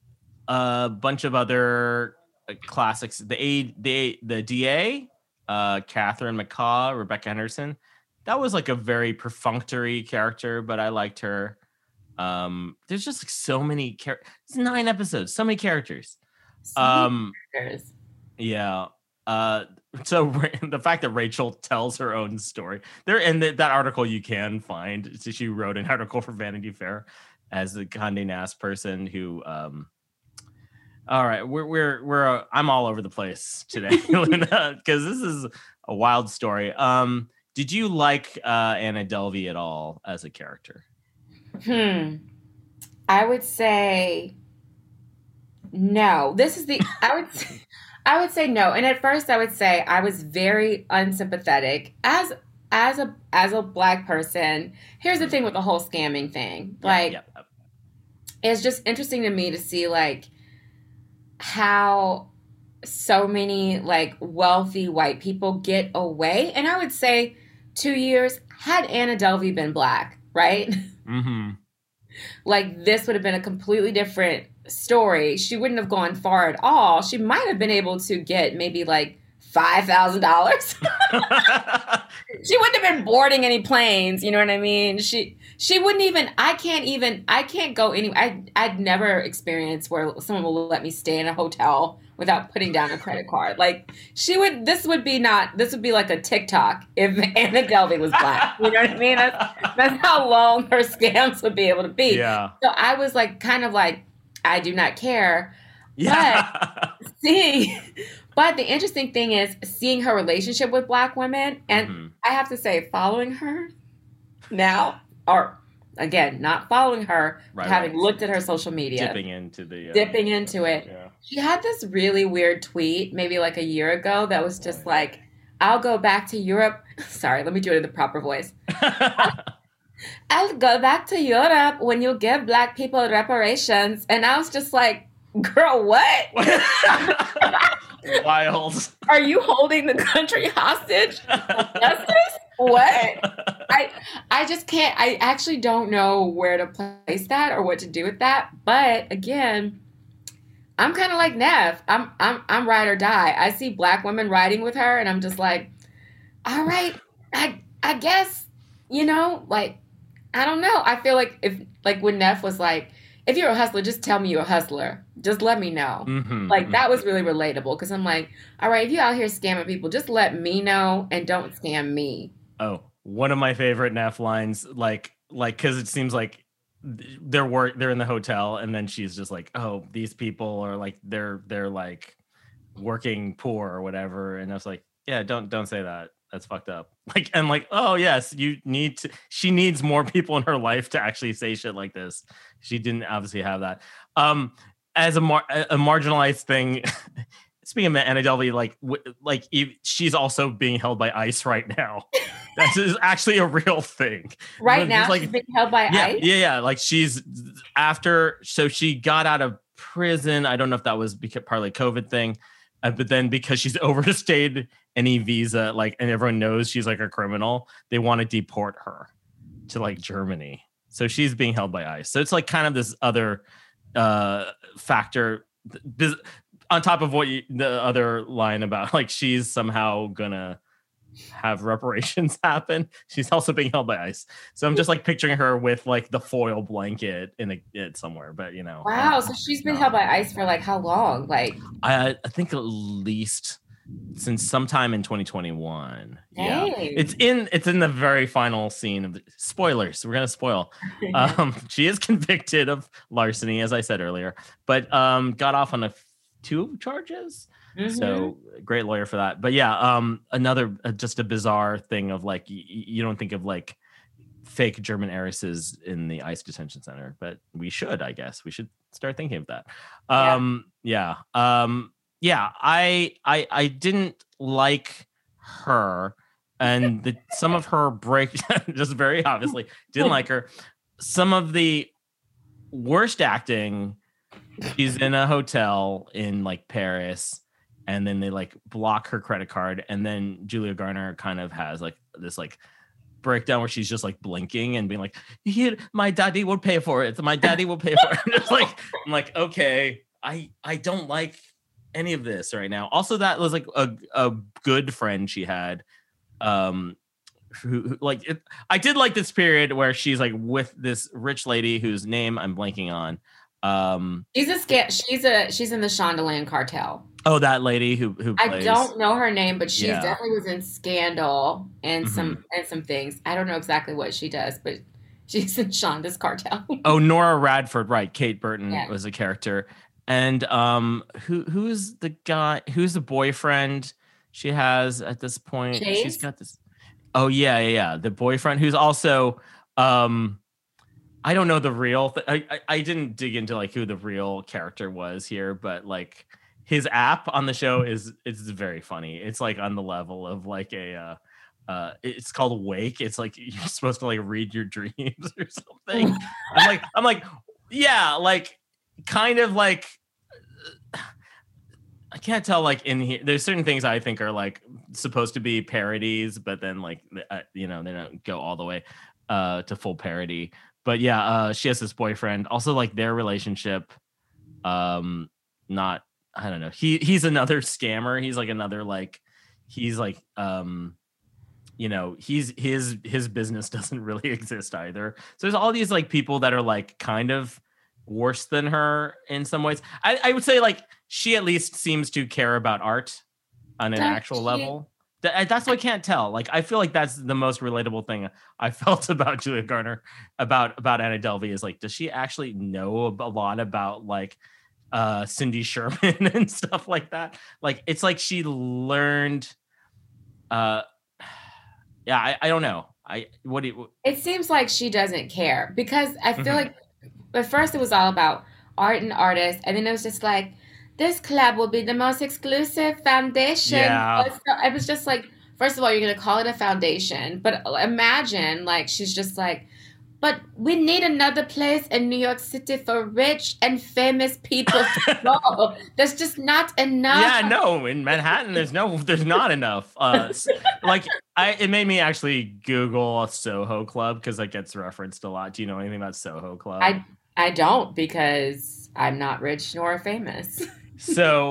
a bunch of other classics. The A, the the D A, uh, Catherine McCaw, Rebecca Henderson. That was like a very perfunctory character, but I liked her. Um, there's just like so many characters. It's nine episodes, so many characters.
So many
Um,
characters.
yeah. Uh, so Ra- the fact that Rachel tells her own story there, and th- that article you can find. So she wrote an article for Vanity Fair as the Condé Nast person who. Um, all right, we're we're we're. Uh, I'm all over the place today, because this is a wild story. Um, did you like uh, Anna Delvey at all as a character?
Hmm. I would say no. This is the I would say, I would say no. And at first I would say I was very unsympathetic as as a as a black person. Here's the thing with the whole scamming thing. Like
Yeah, yeah.
it's just interesting to me to see like how so many like wealthy white people get away. And I would say two years had Anna Delvey been black, right?
Mm-hmm.
Like this would have been a completely different story. She wouldn't have gone far at all. She might have been able to get maybe like five thousand dollars. She wouldn't have been boarding any planes. You know what I mean? She she wouldn't even, I can't even, I can't go any, I, I'd never experienced where someone will let me stay in a hotel without putting down a credit card. Like she would, this would be not, this would be like a TikTok if Anna Delvey was black. You know what I mean? That's, that's how long her scams would be able to be.
Yeah.
So I was like, kind of like, I do not care.
Yeah.
Seeing, but the interesting thing is seeing her relationship with black women. And
Mhm.
I have to say, following her now, or again, not following her,
Right,
but having
right.
looked at her social media,
Dipping into the uh,
dipping into it.
Yeah.
She had this really weird tweet maybe like a year ago that was just like, I'll go back to Europe. Sorry, let me do it in the proper voice. I'll go back to Europe when you give black people reparations. And I was just like, girl, what?
Wild.
Are you holding the country hostage? Justice? What? I I just can't. I actually don't know where to place that or what to do with that. But again, I'm kind of like Nev. I'm I'm I'm ride or die. I see black women riding with her, and I'm just like, all right, I I guess you know, like I don't know. I feel like if like when Neff was like, if you're a hustler, just tell me you're a hustler. Just let me know.
Mm-hmm,
like
mm-hmm.
that was really relatable because I'm like, all right, if you're out here scamming people, just let me know and don't scam me.
Oh, one of my favorite Neff lines, like like because it seems like they're work they're in the hotel and then she's just like, oh, these people are like they're they're like working poor or whatever, and I was like, yeah, don't don't say that. That's fucked up. Like, and like, oh yes, you need to. She needs more people in her life to actually say shit like this. She didn't obviously have that. Um, as a mar- a marginalized thing. Speaking of Anna Delvey, like, w- like she's also being held by ICE right now. That is actually a real thing.
Right
But
now,
it's like,
she's being held by
yeah,
ICE.
yeah, yeah. Like she's after, so she got out of prison. I don't know if that was because partly COVID thing. Uh, but then because she's overstayed any visa, like, and everyone knows she's like a criminal, they want to deport her to like Germany. So she's being held by ICE. So it's like kind of this other uh, factor th- on top of what you, the other line about like she's somehow gonna have reparations happen. She's also being held by ICE. So I'm just like picturing her with like the foil blanket in a, it somewhere, but you know.
Wow. So she's been
no.
held by ICE for like how long? Like
I, I think at least since sometime in twenty twenty-one.
Dang.
Yeah, it's in it's in the very final scene of the spoilers. We're gonna spoil. Um, she is convicted of larceny, as I said earlier, but um, got off on a f- two charges. Mm-hmm. So great lawyer for that. But yeah, um, another uh, just a bizarre thing of like y- you don't think of like fake German heiresses in the ICE detention center, but we should, I guess, we should start thinking of that. Um, yeah, yeah, um, yeah. I I I didn't like her, and the some of her break just very obviously didn't like her. Some of the worst acting. She's in a hotel in like Paris. And then they like block her credit card. And then Julia Garner kind of has like this like breakdown where she's just like blinking and being like, here, my daddy will pay for it. My daddy will pay for it. Just like, I'm like, okay, I, I don't like any of this right now. Also, that was like a, a good friend she had. Um, who, who like, it, I did like this period where she's like with this rich lady whose name I'm blanking on. Um,
she's a sca- She's a she's in the Shondaland cartel.
Oh, that lady who who plays.
I don't know her name, but she
Yeah.
definitely was in Scandal and
Mm-hmm.
some and some things. I don't know exactly what she does, but she's in Shonda's cartel.
Oh, Nora Radford, right? Kate Burton
Yeah.
was a character, and um, who who's the guy? Who's the boyfriend she has at this point?
Chase?
She's got this. Oh yeah, yeah, yeah. The boyfriend who's also um. I don't know the real. Th- I, I I didn't dig into like who the real character was here, but like his app on the show is it's very funny. It's like on the level of like a uh, uh it's called Wake. It's like you're supposed to like read your dreams or something. I'm like I'm like yeah, like kind of like I can't tell like in here. There's certain things I think are like supposed to be parodies, but then like uh, you know they don't go all the way uh to full parody. But yeah, uh, she has this boyfriend. Also, like their relationship, um, not I don't know. He he's another scammer. He's like another like he's like um, you know, he's his his business doesn't really exist either. So there's all these like people that are like kind of worse than her in some ways. I, I would say like she at least seems to care about art on an
Does
actual
she?
level. That's what I can't tell. Like, I feel like that's the most relatable thing I felt about Julia Garner, about about Anna Delvey is like, does she actually know a lot about like uh, Cindy Sherman and stuff like that? Like, it's like she learned. Uh, yeah, I, I don't know. I what do you?
It seems like she doesn't care because I feel
Mhm.
like at first it was all about art and artists, and then it was just like, this club will be the most exclusive foundation.
Yeah.
It was just like, first of all, you're going to call it a foundation, but imagine like she's just like, but we need another place in New York City for rich and famous people to go. There's just not enough.
Yeah, no, in Manhattan, there's no, there's not enough. Uh, like, I, it made me actually Google a Soho Club because that gets referenced a lot. Do you know anything about Soho Club?
I I don't because I'm not rich nor famous.
So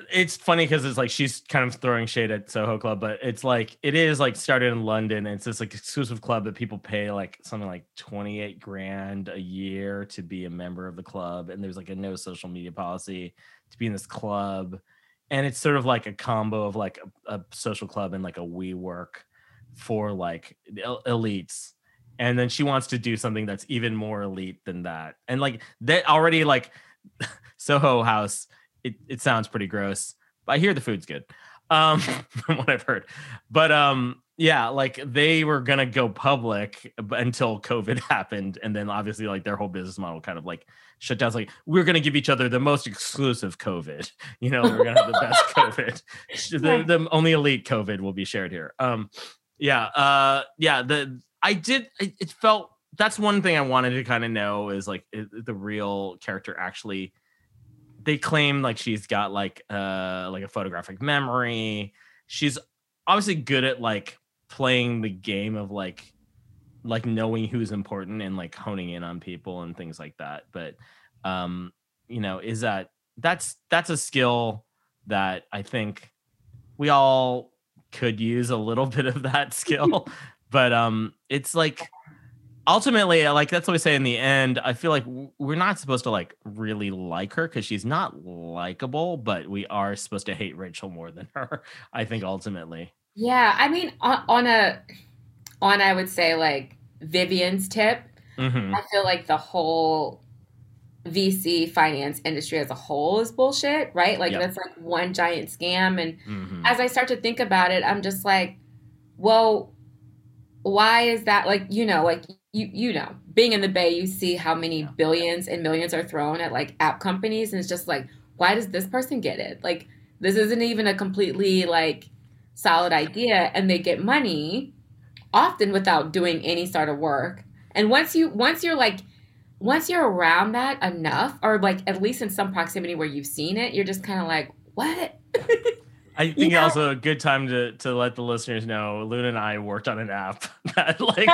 it's funny because it's like she's kind of throwing shade at Soho Club, but it's like it is like started in London. And it's this like exclusive club that people pay like something like twenty-eight grand a year to be a member of the club. And there's like a no social media policy to be in this club. And it's sort of like a combo of like a, a social club and like a WeWork for like el- elites. And then she wants to do something that's even more elite than that. And like that already like Soho House, it, it sounds pretty gross. But I hear the food's good. Um, from what I've heard. But um, yeah, like they were gonna go public until COVID happened. And then obviously like their whole business model kind of like shut down. It's like, we're gonna give each other the most exclusive COVID. You know, we're gonna have the best COVID. The, the only elite COVID will be shared here. Um, yeah, uh, yeah, the I did it, it felt that's one thing I wanted to kind of know is like is the real character actually. They claim like she's got like uh like a photographic memory. She's obviously good at like playing the game of like like knowing who's important and like honing in on people and things like that. But um, you know, is that that's that's a skill that I think we all could use a little bit of that skill. But um, it's like ultimately, like that's what we say in the end. I feel like we're not supposed to like really like her because she's not likable, but we are supposed to hate Rachel more than her. I think ultimately.
Yeah, I mean, on, on a on I would say like Vivian's tip, mm-hmm. I feel like the whole V C finance industry as a whole is bullshit, right? Like yep. that's like one giant scam. And mm-hmm. as I start to think about it, I'm just like, well, why is that? Like, you know, like you you know, being in the Bay, you see how many yeah. billions and millions are thrown at like app companies, and it's just like, why does this person get it? Like, this isn't even a completely like solid idea, and they get money often without doing any sort of work. And once you once you're like once you're around that enough, or like at least in some proximity where you've seen it, you're just kind of like, what?
I think yeah. also a good time to to let the listeners know, Luna and I worked on an app that like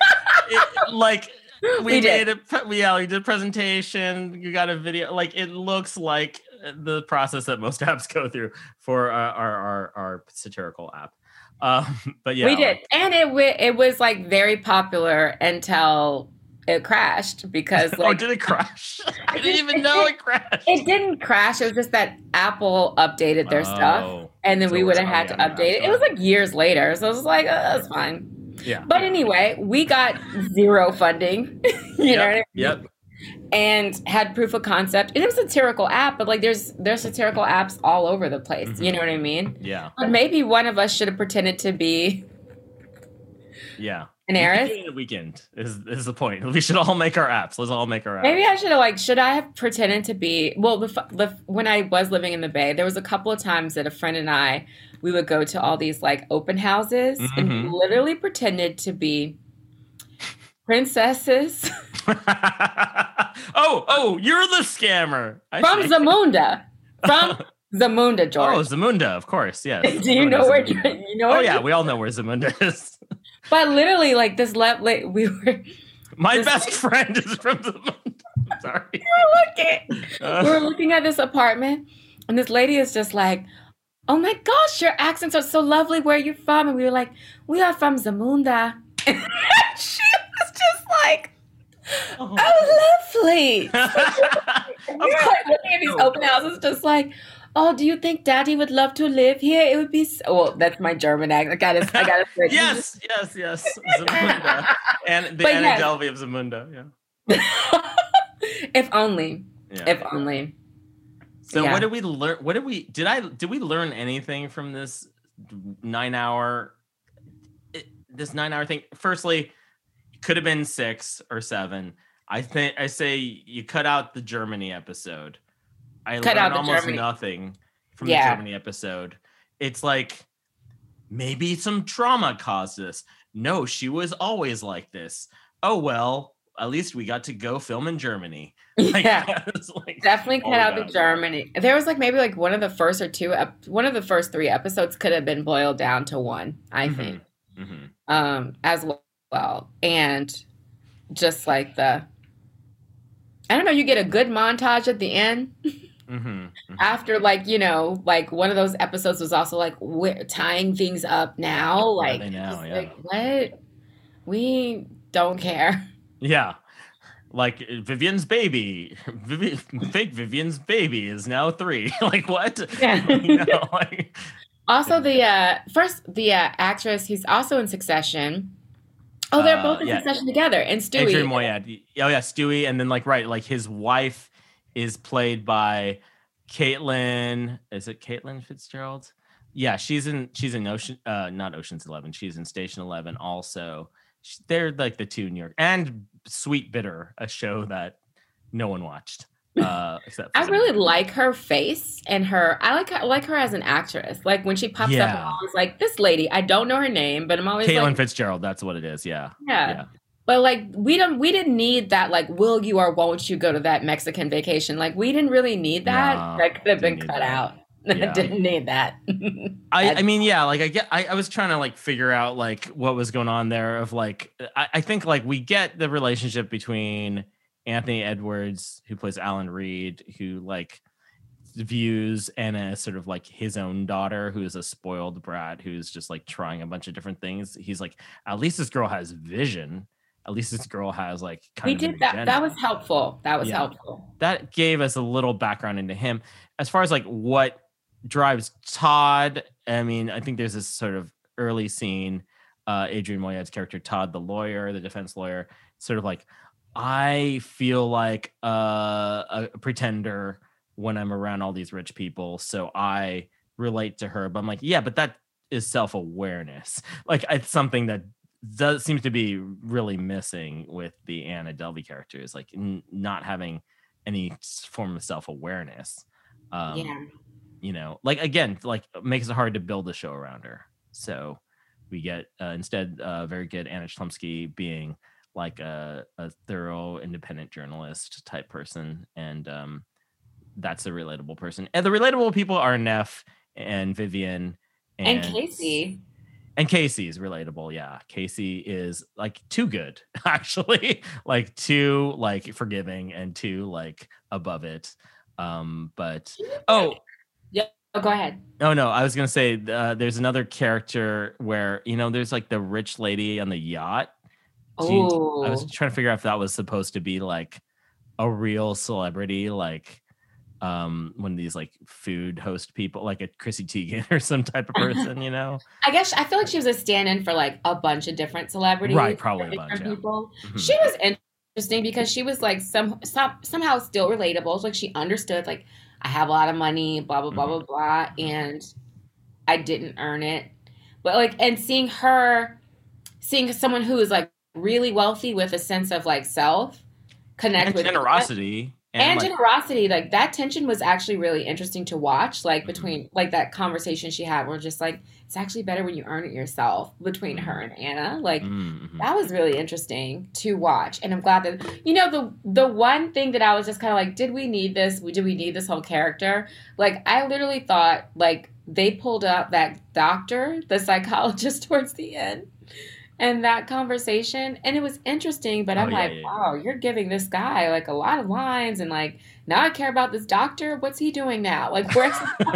it, like we, we made did. a yeah, we did a presentation, you got a video, like it looks like the process that most apps go through for our our our, our satirical app. Um, but yeah,
we did,
like,
and it w- it was like very popular until it crashed because like,
oh, did it crash? I didn't even know it crashed.
It didn't crash. It was just that Apple updated their oh, stuff, and then so we would have had to update it. It was like years later, so it was like, oh, that's fine.
Yeah.
But anyway, we got zero funding. you yep, know what I mean?
Yep.
And had proof of concept. And it was a satirical app, but like there's there's satirical apps all over the place. Mm-hmm. You know what I mean?
Yeah.
But maybe one of us should have pretended to be.
Yeah.
An heiress.
The weekend is is the point. We should all make our apps. Let's all make our apps.
Maybe I should have like. Should I have pretended to be? Well, the, the when I was living in the Bay, there was a couple of times that a friend and I we would go to all these like open houses mm-hmm. and we literally pretended to be princesses.
oh, oh, you're the scammer. I
From
see.
Zamunda. From Zamunda, George.
Oh, Zamunda, of course, yes.
Do you know where Zamunda. you know?
Oh
where
yeah, we all know where Zamunda is.
But literally, like this left, like, we were.
My best friend is from Zamunda. Sorry.
We were looking. Uh, we were looking at this apartment, and this lady is just like, "Oh my gosh, your accents are so lovely. Where are you from?" And we were like, "We are from Zamunda." And she was just like, "Oh, oh lovely." And we were like looking at these open houses, just like, "Oh, do you think Daddy would love to live here? It would be so." Well, that's my German accent. I gotta, I gotta say.
yes, yes, yes. Zamunda and the
but
Anna
yes.
Delvey of Zamunda. Yeah.
If only.
Yeah.
If only.
So
yeah.
what did we learn? What did we did I did we learn anything from this nine hour this nine hour thing? Firstly, it could have been six or seven. I think I say you cut out the Germany episode. I
cut
learned
out
almost
Germany.
nothing from
yeah.
the Germany episode. It's like maybe some trauma caused this. No, she was always like this. Oh well, at least we got to go film in Germany. Like,
yeah,
like,
definitely cut out the Germany. There was like maybe like one of the first or two, ep- one of the first three episodes could have been boiled down to one. I
mm-hmm.
think,
mm-hmm.
um, as well, and just like the, I don't know, you get a good montage at the end.
Mm-hmm, mm-hmm.
After like, you know, like one of those episodes was also like we're tying things up now. Like,
they now?
just
Yeah.
like what? We don't care.
Yeah. Like Vivian's baby, Vivi- fake Vivian's baby is now three. Like what?
Yeah.
You know, like,
Also, the uh, first the uh, actress who's also in Succession. Oh, they're
Uh,
both in
yeah.
Succession together. And Stewie.
Adrian Moyad. Oh yeah, Stewie, and then like right, like his wife is played by Caitlin. Is it Caitlin Fitzgerald? Yeah, she's in she's in Ocean, uh, not Ocean's Eleven. She's in Station Eleven also. She- They're like the two New York and Sweet Bitter, a show that no one watched. Uh, except for
I
some
really
people.
like her face and her. I like I like her as an actress. Like when she pops up,
Yeah.
I'm always like, this lady. I don't know her name, but I'm always
Caitlin
like,
Fitzgerald. That's what it is. Yeah.
yeah.
Yeah.
But like we don't we didn't need that. Like, will you or won't you go to that Mexican vacation? Like we didn't really need that.
No,
that could have been
didn't need
cut
that.
out.
Yeah.
Didn't need that.
I, I mean, yeah, like I get, I, I was trying to like figure out like what was going on there of like, I, I think like we get the relationship between Anthony Edwards, who plays Alan Reed, who like views Anna as sort of like his own daughter, who is a spoiled brat, who's just like trying a bunch of different things. He's like, at least this girl has vision. At least this girl has like kind
we
of an
did that.
agenda.
That was helpful. That was
Yeah.
helpful.
That gave us a little background into him. As far as like what drives Todd, I mean, I think there's this sort of early scene, uh, Adrian Moyad's character, Todd, the lawyer, the defense lawyer, sort of like, I feel like uh, a pretender when I'm around all these rich people. So I relate to her, but I'm like, yeah, but that is self-awareness. Like it's something that does seems to be really missing with the Anna Delvey character, is like n- not having any form of self-awareness. Um,
Yeah.
you know, like again, like makes it hard to build a show around her. So we get uh, instead uh, very good Anna Chlumsky being like a, a thorough independent journalist type person, and um, that's a relatable person. And the relatable people are Neff and Vivian
And,
and,
Casey.
And Casey is relatable. Yeah, Casey is like too good, actually, like too like forgiving and too like above it. Um, but oh.
Yeah. Oh, go ahead.
Oh no, I was gonna say uh, there's another character where, you know, there's like the rich lady on the yacht. Do you-
Oh,
I was trying to figure out if that was supposed to be like a real celebrity, like um one of these like food host people, like a Chrissy Teigen or some type of person, you know?
I guess I feel like she was a stand-in for like a bunch of different celebrities,
Right, probably a
different
bunch, yeah.
people.
Mhm.
She was interesting because she was like some, some somehow still relatable. Like she understood, like I have a lot of money, blah blah blah
Mhm.
blah blah, and I didn't earn it. But like, and seeing her, seeing someone who is like really wealthy with a sense of like self, connect
And
with
generosity.
and
like,
generosity, like that tension was actually really interesting to watch, like
Mhm.
between like that conversation she had where just like it's actually better when you earn it yourself, between her and Anna. Like
mhm.
that was really interesting to watch, and I'm glad that, you know, the the one thing that I was just kind of like, did we need this? Did we need this whole character? Like I literally thought like they pulled up that doctor, the psychologist towards the end, and that conversation, and it was interesting, but I'm
Oh, yeah,
like,
yeah, yeah.
wow, you're giving this guy like a lot of lines, and like now I care about this doctor. What's he doing now? Like where's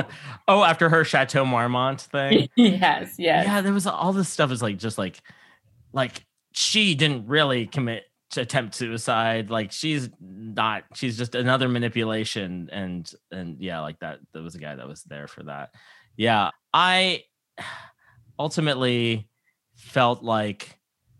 Oh, after her Chateau Marmont thing.
yes, yes.
Yeah, there was all this stuff is like just like like she didn't really commit to attempt suicide. Like she's not, she's just another manipulation. And and yeah, like that there was a guy that was there for that. Yeah. I ultimately felt like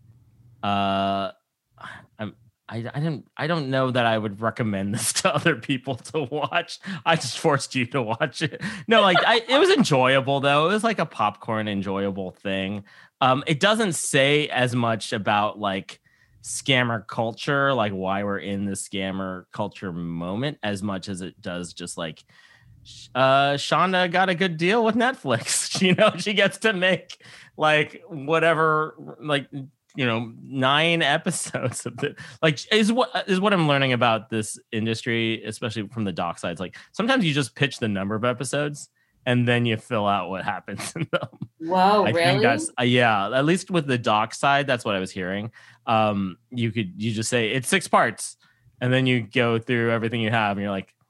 uh I'm I, I didn't I don't know that I would recommend this to other people to watch. I just forced you to watch it. No, like I, it was enjoyable though. It was like a popcorn enjoyable thing. Um, it doesn't say as much about like scammer culture, like why we're in the scammer culture moment, as much as it does just like uh Shonda got a good deal with Netflix. You know, she gets to make like whatever, like, you know, nine episodes of it. Like is what is what I'm learning about this industry, especially from the doc sides. Like sometimes you just pitch the number of episodes and then you fill out what happens in them.
Whoa,
I
really?
think that's uh, yeah, at least with the doc side, that's what I was hearing. Um, you could you just say it's six parts, and then you go through everything you have, and you're like,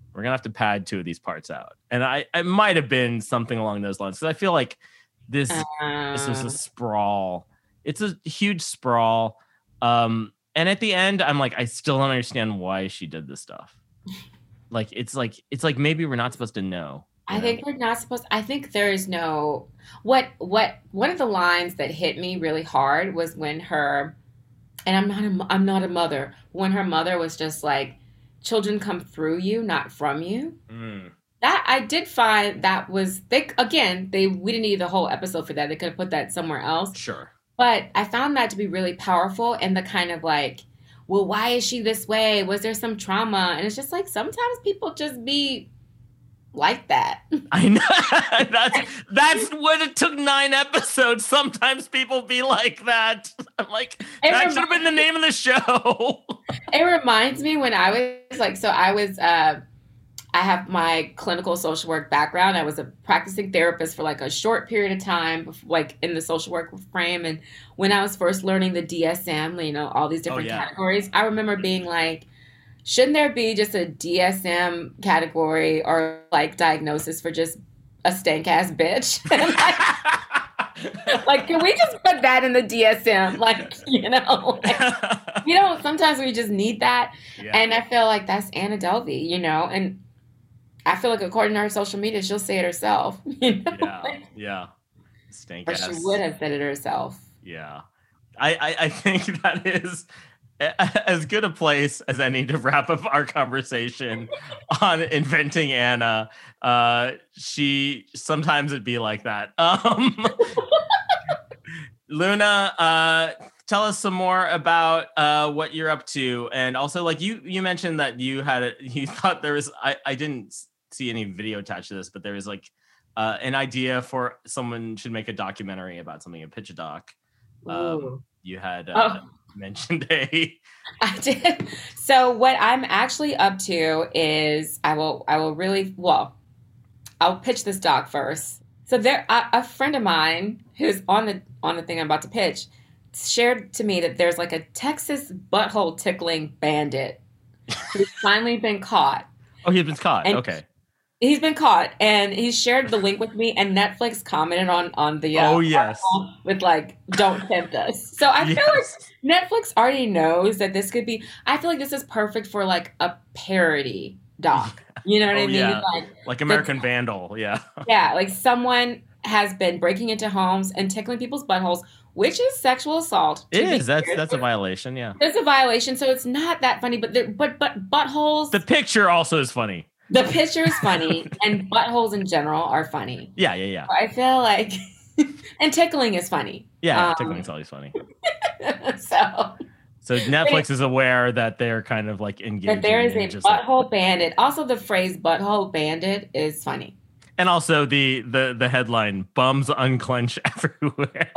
We're gonna have to pad two of these parts out. And I it might have been something along those lines, because I feel like this uh, this was a sprawl. It's a huge sprawl. Um, and at the end, I'm like, I still don't understand why she did this stuff. Like it's like it's like maybe we're not supposed to know.
I
know?
think we're not supposed I think there is no what what one of the lines that hit me really hard was when her and I'm not a, I'm not a mother, when her mother was just like, children come through you, not from you. Mm. That I did find that was they again, they we didn't need the whole episode for that. They could have put that somewhere else.
Sure.
But I found that to be really powerful, and the kind of like, well, why is she this way? Was there some trauma? And it's just like sometimes people just be like that.
I know. that's that's what it took nine episodes. Sometimes people be like that. I'm like, it that reminds- should have been the name of the show.
It reminds me when I was like, so I was, uh, I have my clinical social work background. I was a practicing therapist for like a short period of time, like in the social work frame. And when I was first learning the D S M, you know, all these different oh, yeah. categories, I remember being like, shouldn't there be just a D S M category or like diagnosis for just a stank ass bitch? like, like, can we just put that in the D S M? Like, you know, like, you know, sometimes we just need that. Yeah. And I feel like that's Anna Delvey, you know, and I feel like according to her social media, she'll say it herself. You know?
Yeah, yeah. Stank
or
ass.
She would have said it herself.
Yeah. I, I, I think that is as good a place as any to wrap up our conversation on inventing Anna. Uh, she sometimes it'd be like that. Um, Luna, uh, tell us some more about uh, what you're up to, and also like you you mentioned that you had a, you thought there was I, I didn't see any video attached to this, but there was like uh, an idea for someone should make a documentary about something, a pitch a doc. Um, you had uh, oh. mentioned a
I did. So what I'm actually up to is I will I will really well I'll pitch this doc first. So there a, a friend of mine who's on the on the thing I'm about to pitch shared to me that there's like a Texas butthole tickling bandit who's finally been caught.
Oh, he's been caught. And okay.
He's been caught, and he shared the link with me, and Netflix commented on, on the uh,
oh, yes.
with like, don't tempt us. So I yes. feel like Netflix already knows that this could be, I feel like this is perfect for like a parody doc. You know what
oh,
I mean?
Yeah.
Like,
like American the, Vandal, yeah.
Yeah, like someone has been breaking into homes and tickling people's buttholes, which is sexual assault.
It is. That's clear. That's a violation, yeah.
It's a violation, so it's not that funny, but but but buttholes.
The picture also is funny.
The picture is funny, and buttholes in general are funny.
Yeah, yeah, yeah.
I feel like, and tickling is funny.
Yeah, um, tickling is always funny.
so,
so Netflix is aware that they're kind of like engaging.
That there is a butthole
like,
bandit. Also, the phrase "butthole bandit" is funny.
And also the the the headline "Bums unclench everywhere."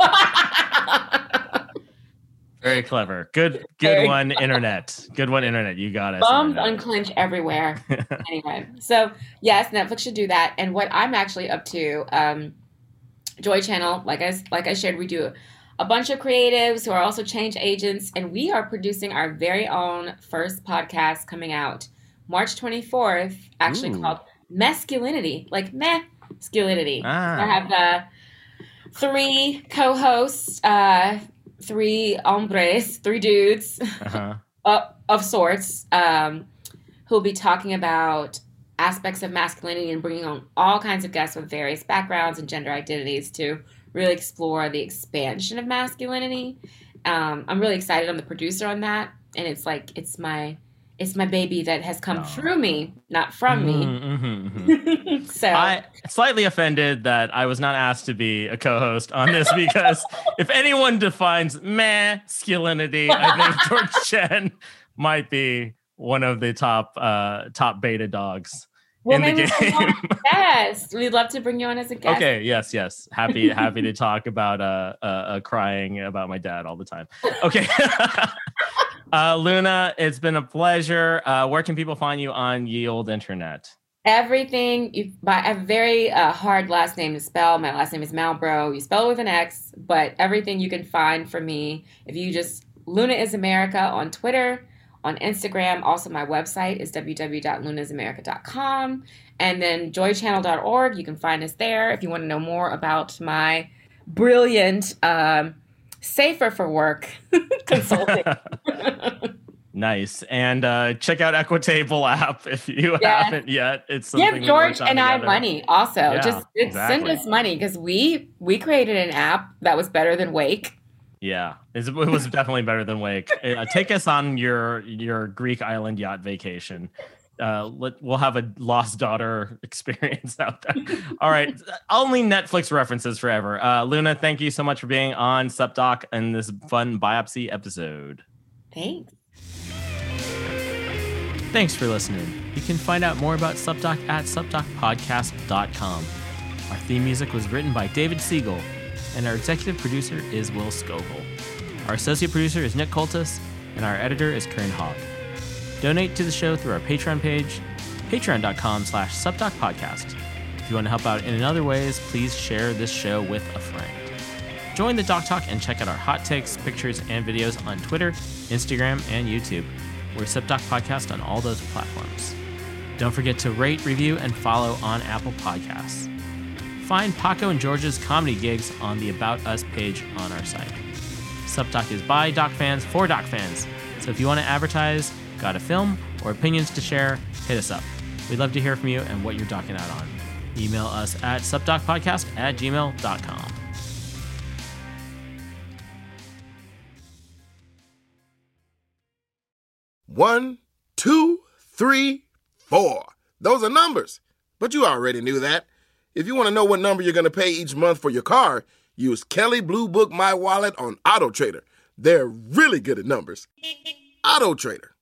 Very clever. Good, good Very one, clever. Internet. Good one, Internet. You got it.
Bums unclench everywhere. Anyway, so yes, Netflix should do that. And what I'm actually up to, um, Joy Channel, like I like I shared, we do a bunch of creatives who are also change agents, and we are producing our very own first podcast coming out March twenty-fourth, actually Ooh. Called Masculinity, like meh-sculinity. Ah. I have uh, three co-hosts. Uh, three hombres, three dudes uh-huh. uh, of sorts, um, who'll be talking about aspects of masculinity and bringing on all kinds of guests with various backgrounds and gender identities to really explore the expansion of masculinity. Um, I'm really excited. I'm the producer on that, and it's like it's my it's my baby that has come oh. through me, not from
mm-hmm, me. Mm-hmm, mm-hmm.
So
I slightly offended that I was not asked to be a co-host on this because if anyone defines masculinity, I think George Chen might be one of the top uh, top beta dogs
well,
in the game.
Yes, we'd love to bring you on as a guest.
Okay, yes, yes, happy happy to talk about uh, uh, uh crying about my dad all the time. Okay. Uh, Luna, it's been a pleasure. Uh, where can people find you on ye old internet?
Everything. You, by, I have a very uh, hard last name to spell. My last name is Malbrough. You spell it with an X, but everything you can find for me, if you just, Luna is America on Twitter, on Instagram. Also, my website is w w w dot lunas america dot com. And then joy channel dot org. You can find us there if you want to know more about my brilliant um, Safer for Work consulting.
Nice. And uh, check out Equitable app if you
yes.
haven't yet. It's something
Give George and I
together.
money also.
Yeah,
Just
exactly.
send us money because we, we created an app that was better than Wake.
Yeah, it was definitely better than Wake. Uh, take us on your your Greek island yacht vacation. Uh, let, we'll have a lost daughter experience out there. All right. Only Netflix references forever. Uh, Luna, thank you so much for being on SupDoc and this fun biopsy episode.
Thanks.
Thanks for listening. You can find out more about SupDoc at sup doc podcast dot com. Our theme music was written by David Siegel, and our executive producer is Will Scoville. Our associate producer is Nick Coltis, and our editor is Karen Hogg. Donate to the show through our Patreon page, patreon.com slash supdocpodcast. If you want to help out in other ways, please share this show with a friend. Join the Doc Talk and check out our hot takes, pictures, and videos on Twitter, Instagram, and YouTube. We're SupDoc Podcast on all those platforms. Don't forget to rate, review, and follow on Apple Podcasts. Find Paco and George's comedy gigs on the About Us page on our site. SupDoc is by Doc fans for Doc fans. So if you want to advertise, got a film, or opinions to share, hit us up. We'd love to hear from you and what you're docking out on. Email us at supdocpodcast at gmail dot com.
One, two, three, four. Those are numbers. But you already knew that. If you want to know what number you're going to pay each month for your car, use Kelley Blue Book My Wallet on AutoTrader. They're really good at numbers. AutoTrader.